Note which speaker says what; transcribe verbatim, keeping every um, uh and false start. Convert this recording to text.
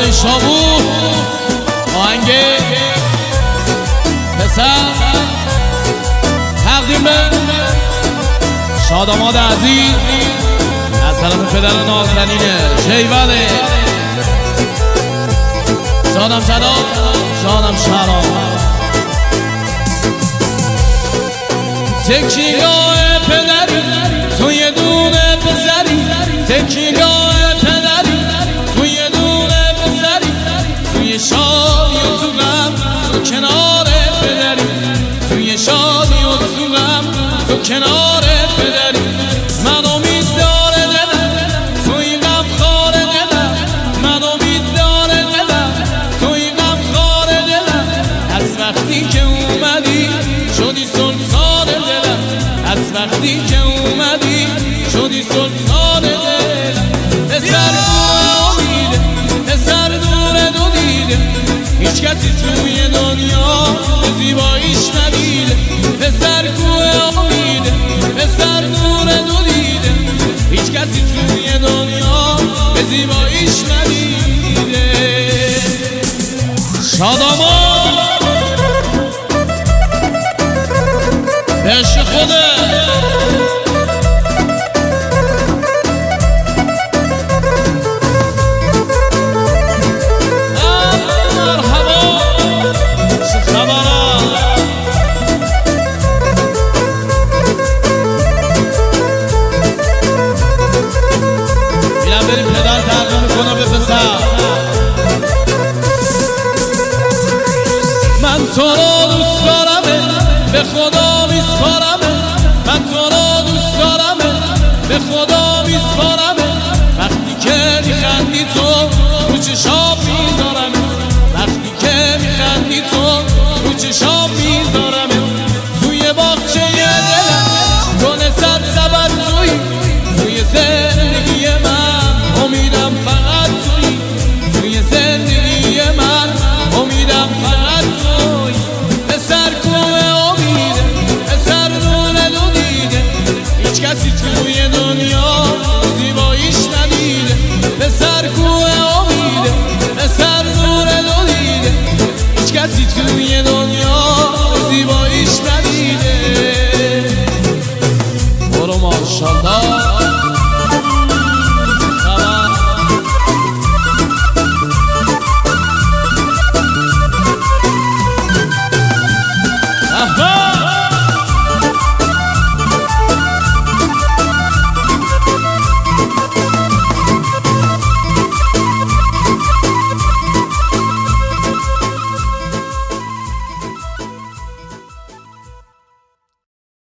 Speaker 1: شابو آهنگ پسر تقدیم به شاداماد عزیز از طرف پدر نازنینه شیوله شادم شدام شادم شرام تکیگاه پدری تو یه دونه پسری تکیگاه پدری تو یه دونه پسری توی شادی و تو غم تو کنار پدری توی شادی و تو غم تو کنار پدری من امید داره دلم توی غم خاره دلم من امید داره دلم توی غم خاره دلم از وقتی که اومدی شدی سلطان دلم از وقتی که اومدی شدی سلطان دلم پسر دور امیده پسر دور دو دیده هیچ کسی توی دنیا به زیباییش ندیده پسر کوه امیده پسر دور دو دیده هیچ کسی توی دنیا به زیباییش ندیده شاداماد عشق خوده من تو رو دوست دارمه به خدا میسپارمه من تو رو دوست دارمه به خدا میسپارمه وقتی که میخندی تو رو چشام میذارمه وقتی که میخندی تو رو چشام میذارمه توی باغچه دلم گل صد سبد توی توی زندگی